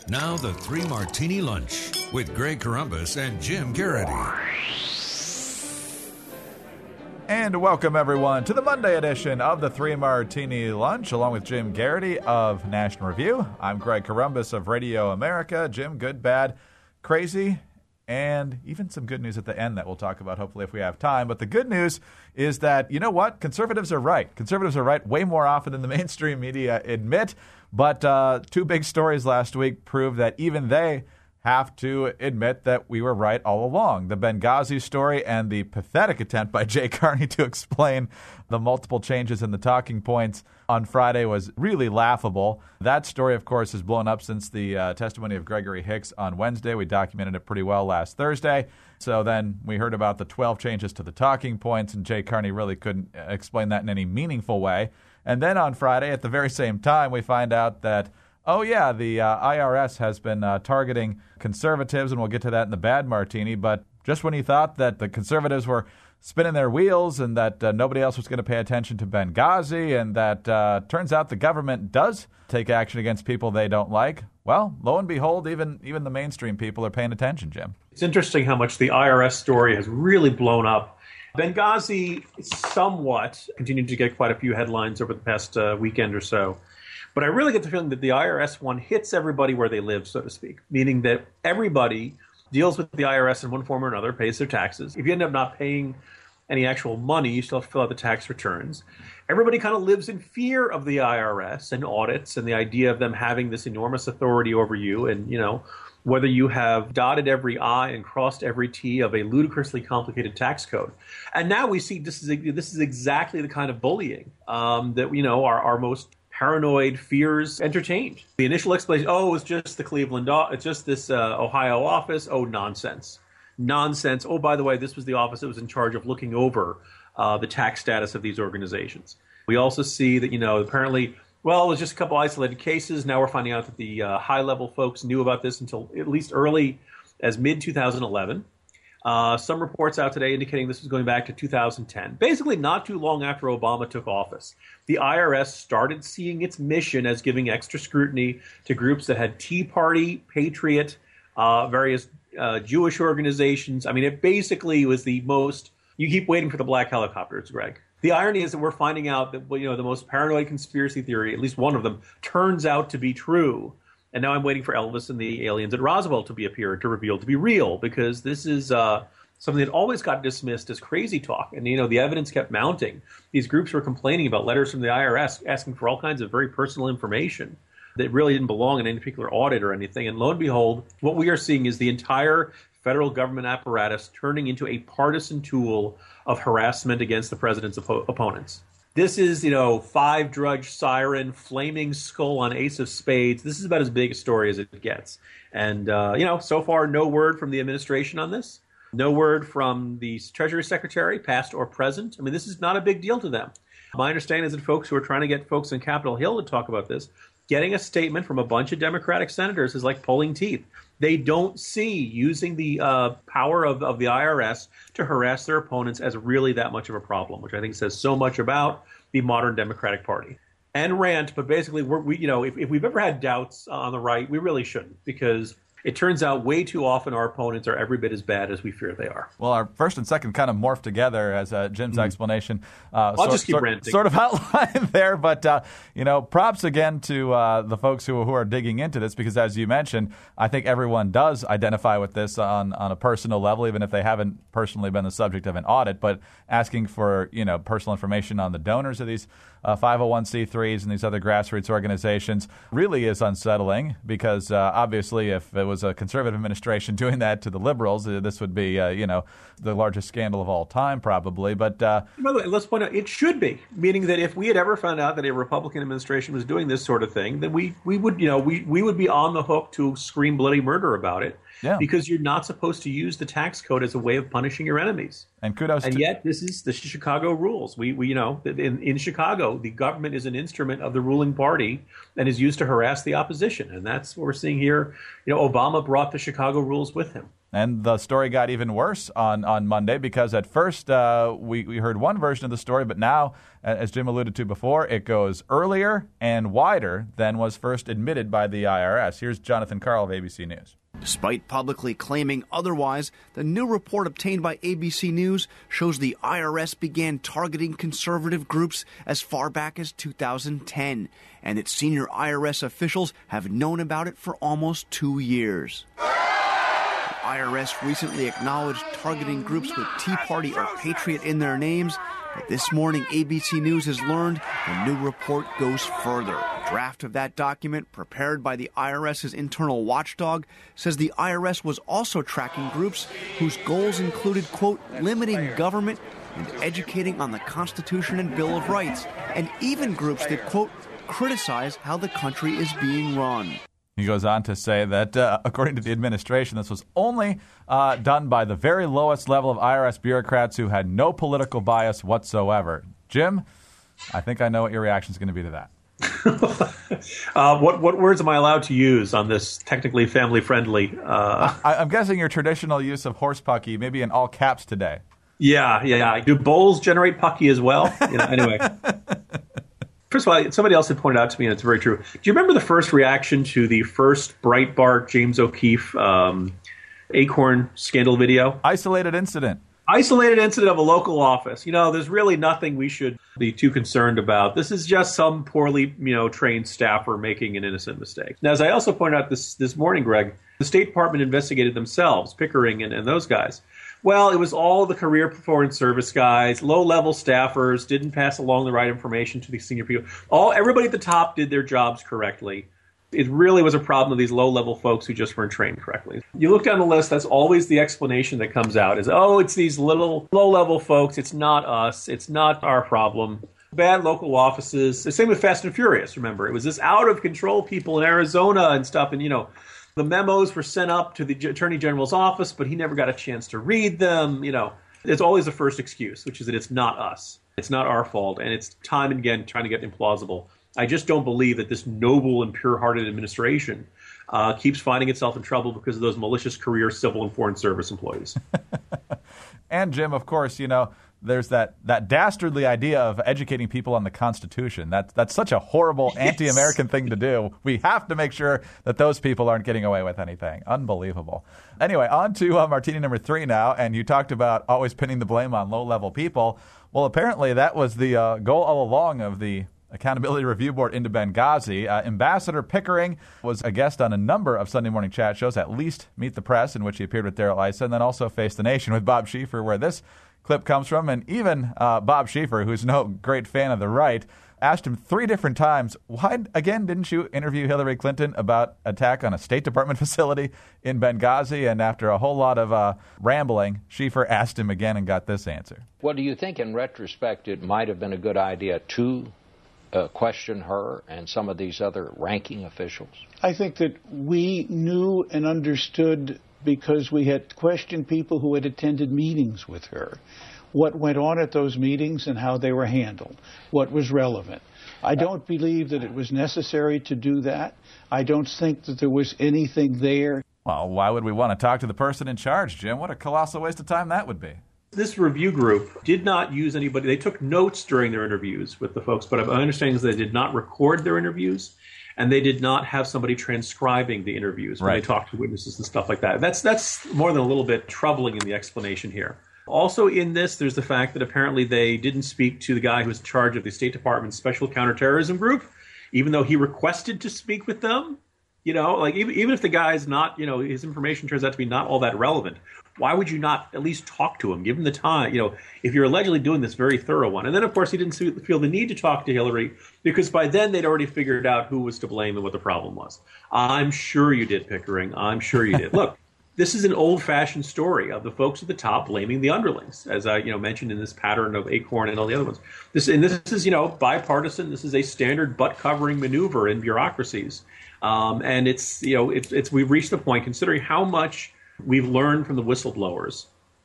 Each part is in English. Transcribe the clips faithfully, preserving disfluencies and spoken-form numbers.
Now the Three Martini Lunch with Greg Corombos and Jim Garrity. And welcome, everyone, to the Monday edition of the Three Martini Lunch, along with Jim Garrity of National Review. I'm Greg Corombos of Radio America. Jim, good, bad, crazy, and even some good news at the end that we'll talk about, hopefully, if we have time. But the good news is that, you know what? Conservatives are right. Conservatives are right way more often than the mainstream media admit. But uh, two big stories last week prove that even they have to admit that we were right all along. The Benghazi story and the pathetic attempt by Jay Carney to explain the multiple changes in the talking points on Friday was really laughable. That story, of course, has blown up since the uh, testimony of Gregory Hicks on Wednesday. We documented it pretty well last Thursday. So then we heard about the twelve changes to the talking points, and Jay Carney really couldn't explain that in any meaningful way. And then on Friday, at the very same time, we find out that, oh, yeah, the uh, I R S has been uh, targeting conservatives, and we'll get to that in the bad martini. But just when he thought that the conservatives were spinning their wheels and that uh, nobody else was going to pay attention to Benghazi, and that uh, turns out the government does take action against people they don't like, well, lo and behold, even even the mainstream people are paying attention, Jim. It's interesting how much the I R S story has really blown up. Benghazi somewhat continued to get quite a few headlines over the past uh, weekend or so. But I really get the feeling that the I R S one hits everybody where they live, so to speak, meaning that everybody deals with the I R S in one form or another, pays their taxes. If you end up not paying any actual money, you still have to fill out the tax returns. Everybody kind of lives in fear of the I R S and audits and the idea of them having this enormous authority over you. And, you know, whether you have dotted every I and crossed every T of a ludicrously complicated tax code. And now we see this is this is exactly the kind of bullying um, that, you know, our, our most paranoid fears entertained. The initial explanation, oh, it's just the Cleveland, it's just this uh, Ohio office. Oh, nonsense. Nonsense. Oh, by the way, this was the office that was in charge of looking over uh, the tax status of these organizations. We also see that, you know, apparently, well, it was just a couple isolated cases. Now we're finding out that the uh, high-level folks knew about this until at least early as mid twenty eleven. Uh, some reports out today indicating this was going back to two thousand ten. Basically, not too long after Obama took office, the I R S started seeing its mission as giving extra scrutiny to groups that had Tea Party, Patriot, uh, various uh, Jewish organizations. I mean, it basically was the most, you keep waiting for the black helicopters, Greg. The irony is that we're finding out that, you know, the most paranoid conspiracy theory, at least one of them, turns out to be true. And now I'm waiting for Elvis and the aliens at Roswell to be appeared, to reveal to be real, because this is uh, something that always got dismissed as crazy talk. And, you know, the evidence kept mounting. These groups were complaining about letters from the I R S asking for all kinds of very personal information that really didn't belong in any particular audit or anything. And lo and behold, what we are seeing is the entire federal government apparatus turning into a partisan tool of harassment against the president's oppo- opponents. This is, you know, five drudge siren, flaming skull on ace of spades. This is about as big a story as it gets. And, uh, you know, so far, no word from the administration on this. No word from the Treasury Secretary, past or present. I mean, this is not a big deal to them. My understanding is that folks who are trying to get folks in Capitol Hill to talk about this, getting a statement from a bunch of Democratic senators is like pulling teeth. They don't see using the uh, power of, of the I R S to harass their opponents as really that much of a problem, which I think says so much about the modern Democratic Party. And rant, but basically, we're, we, you know, if, if we've ever had doubts on the right, we really shouldn't, because it turns out way too often our opponents are every bit as bad as we fear they are. Well, our first and second kind of morph together as uh, Jim's mm. explanation. Uh, I'll sort, just keep sort, ranting. Sort of outlined there, but, uh, you know, props again to uh, the folks who, who are digging into this, because as you mentioned, I think everyone does identify with this on, on a personal level, even if they haven't personally been the subject of an audit, but asking for, you know, personal information on the donors of these uh, five oh one c threes and these other grassroots organizations really is unsettling, because uh, obviously if it was a conservative administration doing that to the liberals, uh, this would be, uh, you know, the largest scandal of all time, probably. But uh, by the way, let's point out, it should be, meaning that if we had ever found out that a Republican administration was doing this sort of thing, then we we would, you know, we we would be on the hook to scream bloody murder about it. Yeah. Because you're not supposed to use the tax code as a way of punishing your enemies. And kudos and to... yet, this is the Chicago rules. We, we you know, in, in Chicago, the government is an instrument of the ruling party and is used to harass the opposition. And that's what we're seeing here. You know, Obama brought the Chicago rules with him. And the story got even worse on, on Monday because at first uh, we, we heard one version of the story, but now, as Jim alluded to before, it goes earlier and wider than was first admitted by the I R S. Here's Jonathan Karl of A B C News. Despite publicly claiming otherwise, the new report obtained by A B C News shows the I R S began targeting conservative groups as far back as two thousand ten, and its senior I R S officials have known about it for almost two years. The I R S recently acknowledged targeting groups with Tea Party or Patriot in their names, but this morning A B C News has learned the new report goes further. A draft of that document, prepared by the IRS's internal watchdog, says the I R S was also tracking groups whose goals included, quote, limiting government and educating on the Constitution and Bill of Rights, and even groups that, quote, criticize how the country is being run. He goes on to say that, uh, according to the administration, this was only uh, done by the very lowest level of I R S bureaucrats who had no political bias whatsoever. Jim, I think I know what your reaction is going to be to that. uh, what what words am I allowed to use on this technically family-friendly? Uh... I, I'm guessing your traditional use of horse pucky, maybe in all caps today. Yeah, yeah. Do bowls generate pucky as well? You know, anyway. First of all, somebody else had pointed out to me, and it's very true. Do you remember the first reaction to the first Breitbart James O'Keefe um, Acorn scandal video? Isolated incident. Isolated incident of a local office. You know, there's really nothing we should be too concerned about. This is just some poorly, you know, trained staffer making an innocent mistake. Now, as I also pointed out this this morning, Greg, the State Department investigated themselves, Pickering and, and those guys. Well, it was all the career foreign service guys, low-level staffers, didn't pass along the right information to the senior people. All everybody at the top did their jobs correctly. It really was a problem of these low-level folks who just weren't trained correctly. You look down the list, that's always the explanation that comes out is, oh, it's these little low-level folks. It's not us. It's not our problem. Bad local offices. The same with Fast and Furious, remember. It was this out-of-control people in Arizona and stuff, and, you know, the memos were sent up to the Attorney General's office, but he never got a chance to read them. You know, it's always the first excuse, which is that it's not us. It's not our fault. And it's time and again trying to get implausible. I just don't believe that this noble and pure-hearted administration uh, keeps finding itself in trouble because of those malicious career civil and foreign service employees. And, Jim, of course, you know, there's that, that dastardly idea of educating people on the Constitution. That, that's such a horrible yes. anti-American thing to do. We have to make sure that those people aren't getting away with anything. Unbelievable. Anyway, on to uh, Martini number three now. And you talked about always pinning the blame on low-level people. Well, apparently that was the uh, goal all along of the Accountability Review Board into Benghazi. Uh, Ambassador Pickering was a guest on a number of Sunday morning chat shows, at least Meet the Press, in which he appeared with Darrell Issa, and then also Face the Nation with Bob Schieffer, where this clip comes from. And even uh, Bob Schieffer, who's no great fan of the right, asked him three different times, why, again, didn't you interview Hillary Clinton about attack on a State Department facility in Benghazi? And after a whole lot of uh, rambling, Schieffer asked him again and got this answer. Well, do you think in retrospect it might have been a good idea to uh, question her and some of these other ranking officials? I think that we knew and understood, because we had questioned people who had attended meetings with her, what went on at those meetings and how they were handled, what was relevant. I don't believe that it was necessary to do that. I don't think that there was anything there. Well, why would we want to talk to the person in charge, Jim? What a colossal waste of time that would be. This review group did not use anybody. They took notes during their interviews with the folks, but my understanding is they did not record their interviews, and they did not have somebody transcribing the interviews when right. they talked to witnesses and stuff like that. That's that's more than a little bit troubling in the explanation here. Also in this, there's the fact that apparently they didn't speak to the guy who was in charge of the State Department's Special Counterterrorism Group, even though he requested to speak with them. You know, like even, even if the guy's not, you know, his information turns out to be not all that relevant, why would you not at least talk to him, give him the time, you know, if you're allegedly doing this very thorough one? And then, of course, he didn't feel the need to talk to Hillary because by then they'd already figured out who was to blame and what the problem was. I'm sure you did, Pickering. I'm sure you did. Look, this is an old-fashioned story of the folks at the top blaming the underlings, as I, you know, mentioned in this pattern of Acorn and all the other ones. This and this is, you know, bipartisan. This is a standard butt-covering maneuver in bureaucracies, um, and it's, you know, it's it's we've reached the point, considering how much we've learned from the whistleblowers,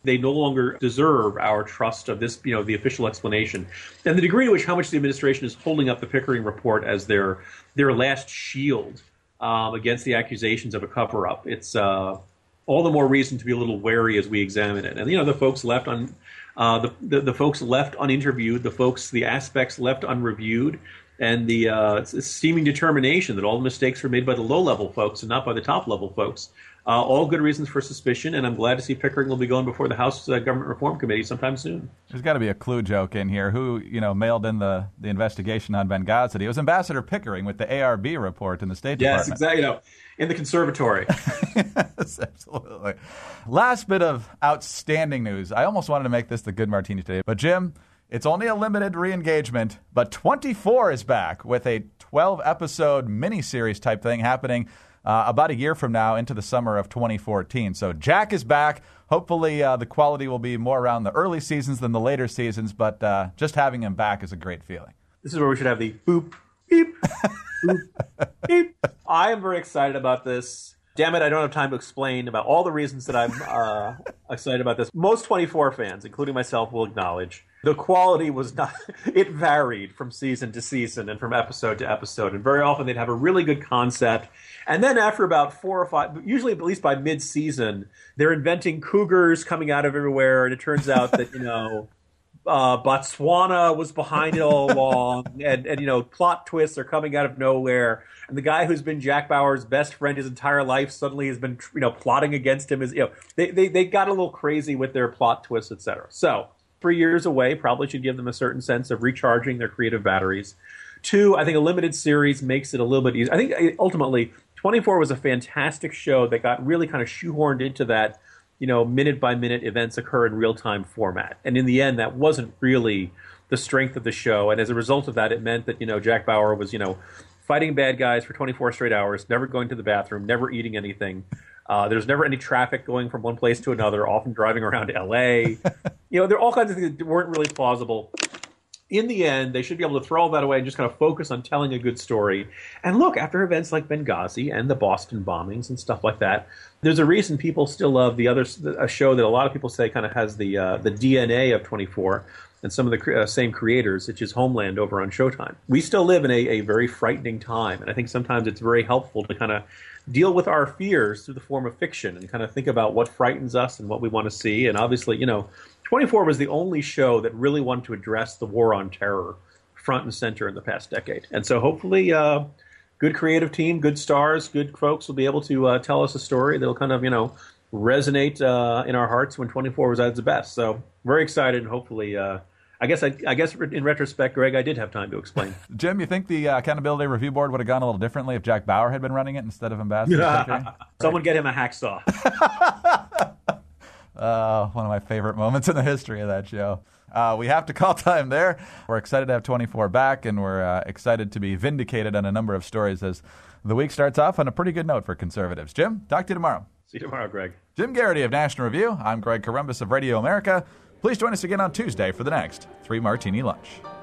They no longer deserve our trust of this, you know, the official explanation. And the degree to which how much the administration is holding up the Pickering report as their their last shield um, against the accusations of a cover-up. It's uh, all the more reason to be a little wary as we examine it. And, you know, the folks left on uh, the, the the folks left uninterviewed, the folks, the aspects left unreviewed, and the uh, seeming determination that all the mistakes were made by the low-level folks and not by the top-level folks. Uh, all good reasons for suspicion, and I'm glad to see Pickering will be going before the House uh, Government Reform Committee sometime soon. There's got to be a clue joke in here. Who, you know, mailed in the, the investigation on Benghazi? It was Ambassador Pickering with the A R B report in the State Department. Yes, exactly. You know, in the conservatory. Yes, absolutely. Last bit of outstanding news. I almost wanted to make this the Good Martini today, but Jim, it's only a limited re-engagement, but twenty-four is back with a twelve-episode miniseries type thing happening Uh, about a year from now into the summer of twenty fourteen. So Jack is back. Hopefully uh, the quality will be more around the early seasons than the later seasons, but uh, just having him back is a great feeling. This is where we should have the boop, beep, boop, beep. I am very excited about this. Damn it, I don't have time to explain about all the reasons that I'm uh, excited about this. Most twenty-four fans, including myself, will acknowledge the quality was not, it varied from season to season and from episode to episode. And very often they'd have a really good concept. And then after about four or five, usually at least by mid-season, they're inventing cougars coming out of everywhere. And it turns out that, you know, uh, Botswana was behind it all along. And, and, you know, plot twists are coming out of nowhere. And the guy who's been Jack Bauer's best friend his entire life suddenly has been, you know, plotting against him. As, you know, they, they, they got a little crazy with their plot twists, et cetera. So three years away probably should give them a certain sense of recharging their creative batteries. Two, I think a limited series makes it a little bit easier. I think ultimately twenty-four was a fantastic show that got really kind of shoehorned into that, you know, minute by minute events occur in real time format. And in the end, that wasn't really the strength of the show. And as a result of that, it meant that, you know, Jack Bauer was, you know, fighting bad guys for twenty-four straight hours, never going to the bathroom, never eating anything. Uh, there's never any traffic going from one place to another, often driving around L A. You know, there are all kinds of things that weren't really plausible. In the end, they should be able to throw all that away and just kind of focus on telling a good story. And look, after events like Benghazi and the Boston bombings and stuff like that, there's a reason people still love the other a show that a lot of people say kind of has the uh, the D N A of twenty-four and some of the uh, same creators, which is Homeland over on Showtime. We still live in a, a very frightening time, and I think sometimes it's very helpful to kind of deal with our fears through the form of fiction and kind of think about what frightens us and what we want to see. And obviously, you know, twenty-four was the only show that really wanted to address the war on terror front and center in the past decade. And so hopefully uh, good creative team, good stars, good folks will be able to uh, tell us a story that'll kind of, you know, resonate uh, in our hearts when twenty-four was at its best. So very excited, and hopefully uh, I guess I, I guess in retrospect, Greg, I did have time to explain. Jim, you think the uh, Accountability Review Board would have gone a little differently if Jack Bauer had been running it instead of Ambassador? Someone get him a hacksaw. uh, one of my favorite moments in the history of that show. Uh, we have to call time there. We're excited to have twenty-four back, and we're uh, excited to be vindicated on a number of stories as the week starts off on a pretty good note for conservatives. Jim, talk to you tomorrow. See you tomorrow, Greg. Jim Garrity of National Review. I'm Greg Corombos of Radio America. Please join us again on Tuesday for the next Three Martini Lunch.